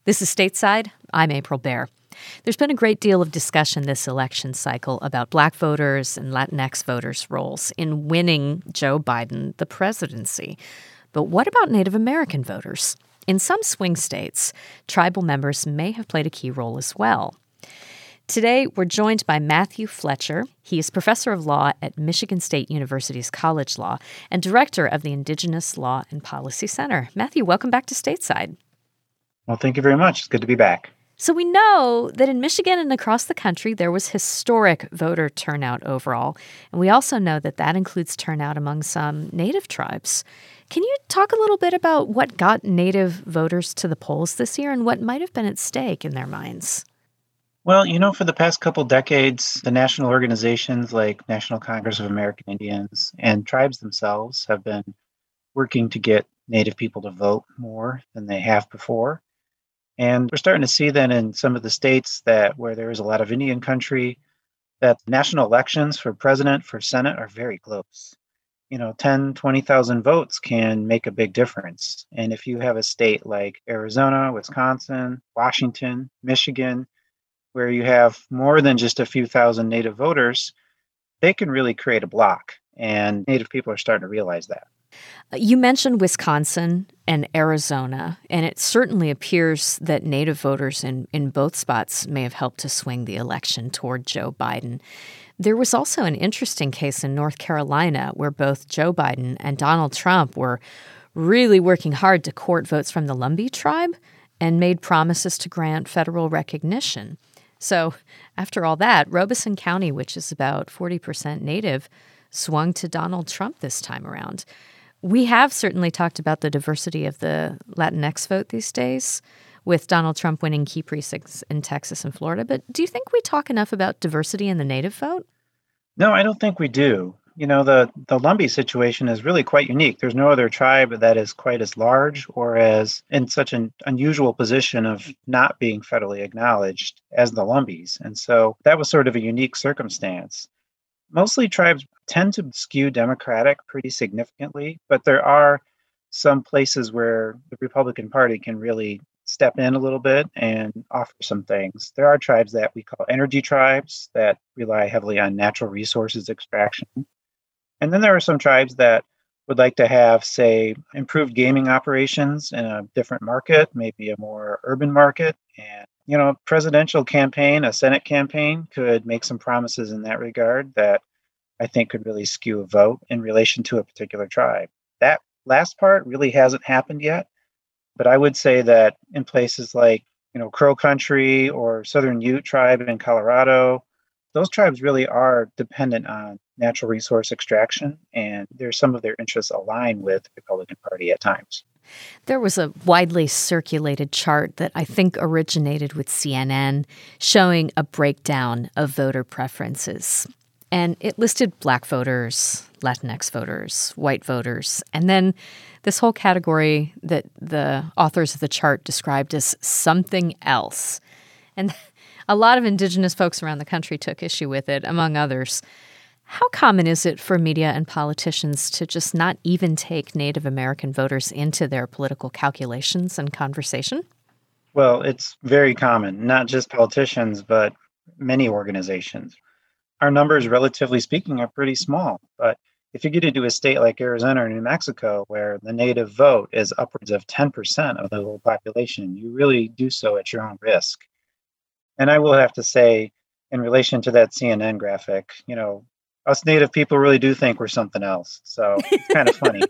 This is Stateside. I'm April Baer. There's been a great deal of discussion this election cycle about Black voters and Latinx voters' roles in winning Joe Biden the presidency. But what about Native American voters? In some swing states, tribal members may have played a key role as well. Today, we're joined by Matthew Fletcher. He is professor of law at Michigan State University's College Law and director of the Indigenous Law and Policy Center. Matthew, welcome back to Stateside. Well, thank you very much. It's good to be back. So we know that in Michigan and across the country, there was historic voter turnout overall. And we also know that that includes turnout among some Native tribes. Can you talk a little bit about what got Native voters to the polls this year and what might have been at stake in their minds? Well, for the past couple decades, the national organizations like National Congress of American Indians and tribes themselves have been working to get Native people to vote more than they have before. And we're starting to see then in some of the states that where there is a lot of Indian country, that national elections for president, for Senate are very close. 10, 20,000 votes can make a big difference. And if you have a state like Arizona, Wisconsin, Washington, Michigan, where you have more than just a few thousand Native voters, they can really create a block. And Native people are starting to realize that. You mentioned Wisconsin and Arizona, and it certainly appears that Native voters in both spots may have helped to swing the election toward Joe Biden. There was also an interesting case in North Carolina where both Joe Biden and Donald Trump were really working hard to court votes from the Lumbee tribe and made promises to grant federal recognition. So after all that, Robeson County, which is about 40% Native, swung to Donald Trump this time around. We have certainly talked about the diversity of the Latinx vote these days, with Donald Trump winning key precincts in Texas and Florida. But do you think we talk enough about diversity in the Native vote? No, I don't think we do. The Lumbee situation is really quite unique. There's no other tribe that is quite as large or as in such an unusual position of not being federally acknowledged as the Lumbees. And so that was sort of a unique circumstance. Mostly tribes tend to skew Democratic pretty significantly, but there are some places where the Republican Party can really step in a little bit and offer some things. There are tribes that we call energy tribes that rely heavily on natural resources extraction. And then there are some tribes that would like to have, say, improved gaming operations in a different market, maybe a more urban market. And, a presidential campaign, a Senate campaign could make some promises in that regard that I think could really skew a vote in relation to a particular tribe. That last part really hasn't happened yet. But I would say that in places like, Crow Country or Southern Ute tribe in Colorado, those tribes really are dependent on natural resource extraction, and there's some of their interests align with the Republican Party at times. There was a widely circulated chart that I think originated with CNN showing a breakdown of voter preferences. And it listed Black voters, Latinx voters, white voters, and then this whole category that the authors of the chart described as something else. And a lot of Indigenous folks around the country took issue with it, among others. How common is it for media and politicians to just not even take Native American voters into their political calculations and conversation? Well, it's very common, not just politicians, but many organizations. Our numbers, relatively speaking, are pretty small. But if you get into a state like Arizona or New Mexico, where the Native vote is upwards of 10% of the whole population, you really do so at your own risk. And I will have to say, in relation to that CNN graphic, us Native people really do think we're something else. So it's kind of funny.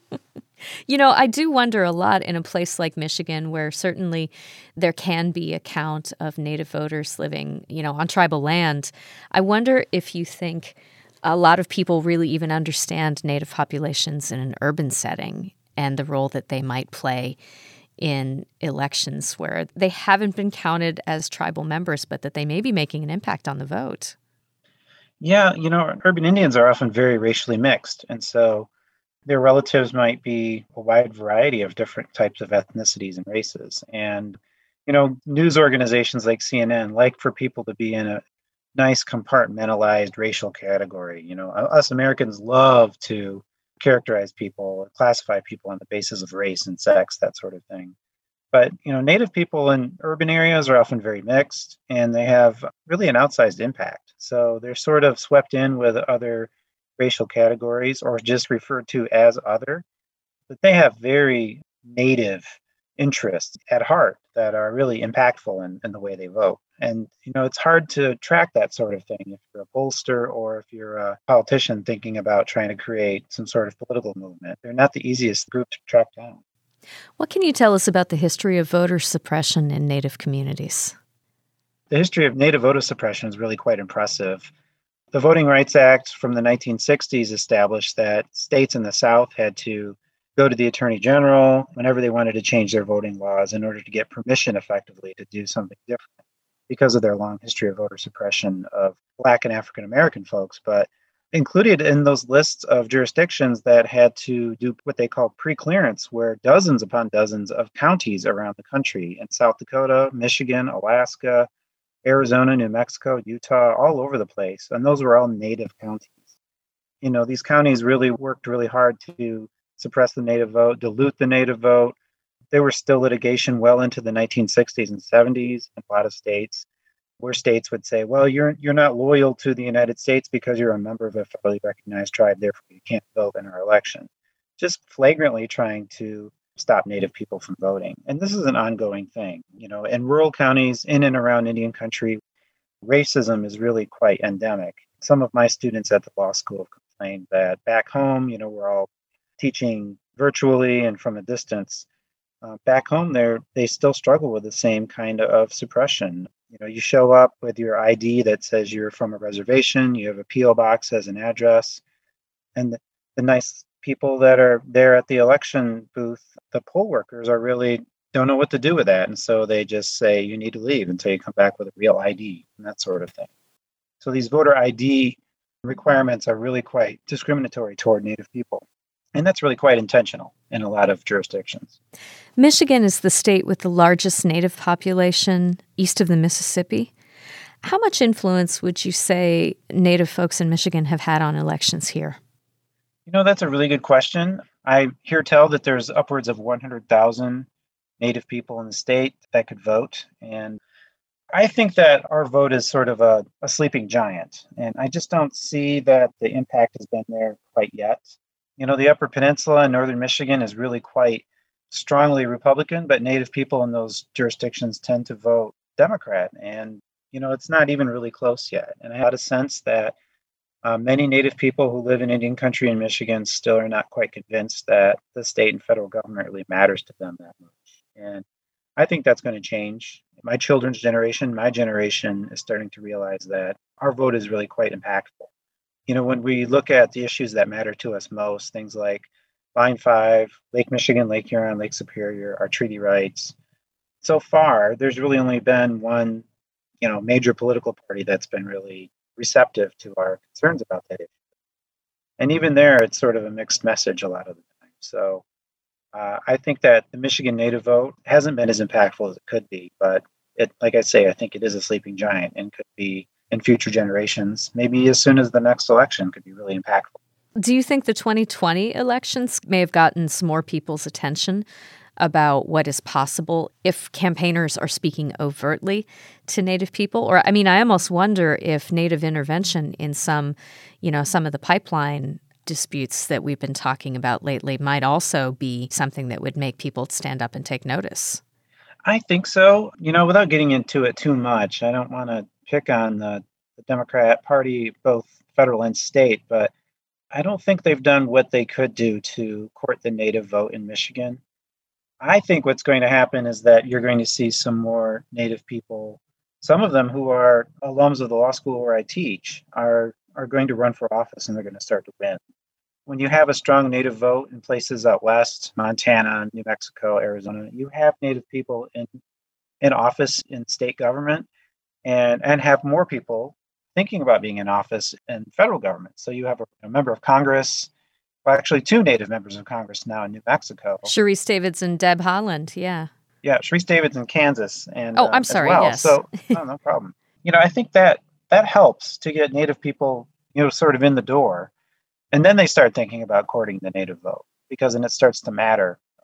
I do wonder a lot in a place like Michigan where certainly there can be a count of Native voters living, on tribal land. I wonder if you think a lot of people really even understand Native populations in an urban setting and the role that they might play in elections where they haven't been counted as tribal members, but that they may be making an impact on the vote. Yeah, urban Indians are often very racially mixed. And so their relatives might be a wide variety of different types of ethnicities and races. And, news organizations like CNN like for people to be in a nice compartmentalized racial category. Us Americans love to characterize people, classify people on the basis of race and sex, that sort of thing. But, Native people in urban areas are often very mixed and they have really an outsized impact. So they're sort of swept in with other racial categories or just referred to as other, but they have very native interests at heart that are really impactful in the way they vote. And, it's hard to track that sort of thing if you're a pollster or if you're a politician thinking about trying to create some sort of political movement. They're not the easiest group to track down. What can you tell us about the history of voter suppression in Native communities? The history of Native voter suppression is really quite impressive. The Voting Rights Act from the 1960s established that states in the South had to go to the Attorney General whenever they wanted to change their voting laws in order to get permission effectively to do something different because of their long history of voter suppression of Black and African American folks. But included in those lists of jurisdictions that had to do what they call pre-clearance were dozens upon dozens of counties around the country in South Dakota, Michigan, Alaska, Arizona, New Mexico, Utah, all over the place. And those were all Native counties. These counties really worked really hard to suppress the Native vote, dilute the Native vote. There was still litigation well into the 1960s and 70s in a lot of states where states would say, well, you're not loyal to the United States because you're a member of a federally recognized tribe, therefore you can't vote in our election. Just flagrantly trying to stop Native people from voting. And this is an ongoing thing. In rural counties in and around Indian country, racism is really quite endemic. Some of my students at the law school have complained that back home, we're all teaching virtually and from a distance. Back home, they still struggle with the same kind of suppression. You show up with your ID that says you're from a reservation, you have a P.O. box as an address, and the nice people that are there at the election booth, the poll workers are really don't know what to do with that. And so they just say, you need to leave until you come back with a real ID and that sort of thing. So these voter ID requirements are really quite discriminatory toward Native people. And that's really quite intentional in a lot of jurisdictions. Michigan is the state with the largest Native population east of the Mississippi. How much influence would you say Native folks in Michigan have had on elections here? That's a really good question. I hear tell that there's upwards of 100,000 Native people in the state that could vote. And I think that our vote is sort of a sleeping giant. And I just don't see that the impact has been there quite yet. The Upper Peninsula in northern Michigan is really quite strongly Republican, but Native people in those jurisdictions tend to vote Democrat. And, it's not even really close yet. And I had a sense that many Native people who live in Indian country in Michigan still are not quite convinced that the state and federal government really matters to them that much. And I think that's going to change. My children's generation, my generation is starting to realize that our vote is really quite impactful. When we look at the issues that matter to us most, things like Line 5, Lake Michigan, Lake Huron, Lake Superior, our treaty rights, so far, there's really only been one, major political party that's been really receptive to our concerns about that issue. And even there, it's sort of a mixed message a lot of the time. So I think that the Michigan Native vote hasn't been as impactful as it could be, but like I say, I think it is a sleeping giant and could be in future generations, maybe as soon as the next election, could be really impactful. Do you think the 2020 elections may have gotten some more people's attention about what is possible if campaigners are speaking overtly to Native people? Or, I almost wonder if Native intervention in some of the pipeline disputes that we've been talking about lately might also be something that would make people stand up and take notice. I think so. Without getting into it too much, I don't want to pick on the Democrat Party, both federal and state, but I don't think they've done what they could do to court the Native vote in Michigan. I think what's going to happen is that you're going to see some more Native people, some of them who are alums of the law school where I teach, are going to run for office and they're going to start to win. When you have a strong Native vote in places out west, Montana, New Mexico, Arizona, you have Native people in office in state government and have more people thinking about being in office in federal government. So you have a member of Congress, well, actually two Native members of Congress now in New Mexico. Sharice Davids and Deb Haaland, yeah. Yeah, Sharice Davids in Kansas. And I'm sorry, well. yes. So, no problem. I think that helps to get Native people, sort of in the door. And then they start thinking about courting the Native vote, because then it starts to matter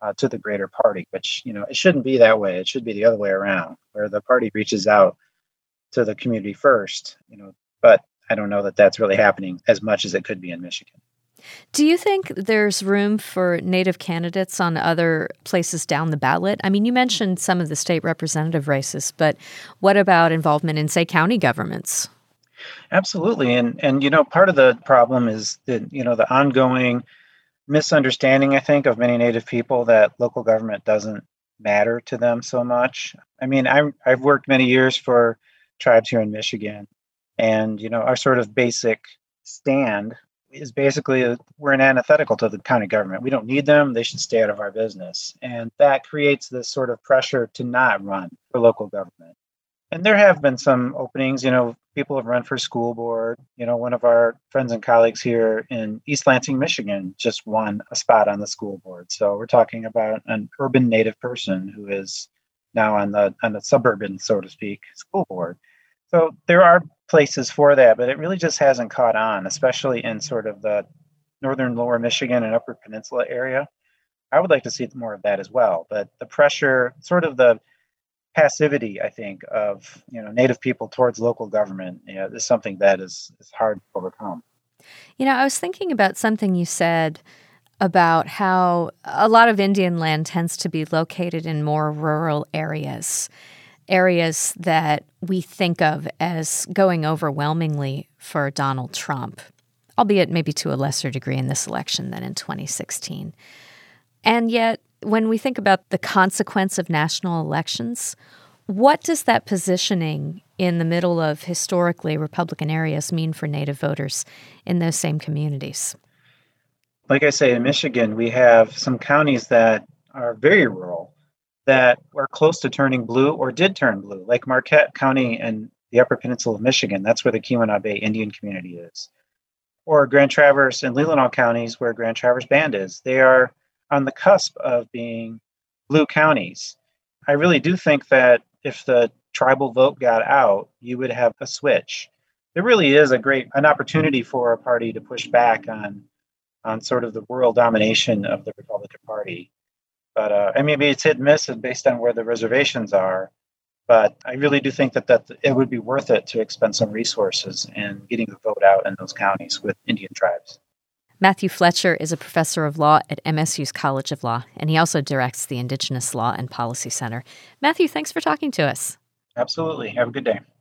to the greater party, which, it shouldn't be that way. It should be the other way around, where the party reaches out to the community first, but I don't know that that's really happening as much as it could be in Michigan. Do you think there's room for Native candidates on other places down the ballot? I mean, you mentioned some of the state representative races, but what about involvement in, say, county governments? Absolutely. And part of the problem is the ongoing misunderstanding, I think, of many Native people that local government doesn't matter to them so much. I mean, I've worked many years for tribes here in Michigan, and our sort of basic stand is basically we're an antithetical to the county government. We don't need them; they should stay out of our business, and that creates this sort of pressure to not run for local government. And there have been some openings. People have run for school board. One of our friends and colleagues here in East Lansing, Michigan, just won a spot on the school board. So we're talking about an urban Native person who is now on the suburban, so to speak, school board. So there are places for that, but it really just hasn't caught on, especially in sort of the northern lower Michigan and upper peninsula area. I would like to see more of that as well. But the pressure, sort of the passivity, I think, of Native people towards local government, is something that is hard to overcome. I was thinking about something you said about how a lot of Indian land tends to be located in more rural areas that we think of as going overwhelmingly for Donald Trump, albeit maybe to a lesser degree in this election than in 2016. And yet, when we think about the consequence of national elections, what does that positioning in the middle of historically Republican areas mean for Native voters in those same communities? Like I say, in Michigan, we have some counties that are very rural that are close to turning blue or did turn blue, like Marquette County and the Upper Peninsula of Michigan. That's where the Keweenaw Bay Indian community is. Or Grand Traverse and Leelanau counties, where Grand Traverse Band is. They are on the cusp of being blue counties. I really do think that if the tribal vote got out, you would have a switch. There really is an opportunity for a party to push back on sort of the rural domination of the Republican Party. But maybe it's hit and miss based on where the reservations are. But I really do think that it would be worth it to expend some resources in getting the vote out in those counties with Indian tribes. Matthew Fletcher is a professor of law at MSU's College of Law, and he also directs the Indigenous Law and Policy Center. Matthew, thanks for talking to us. Absolutely. Have a good day.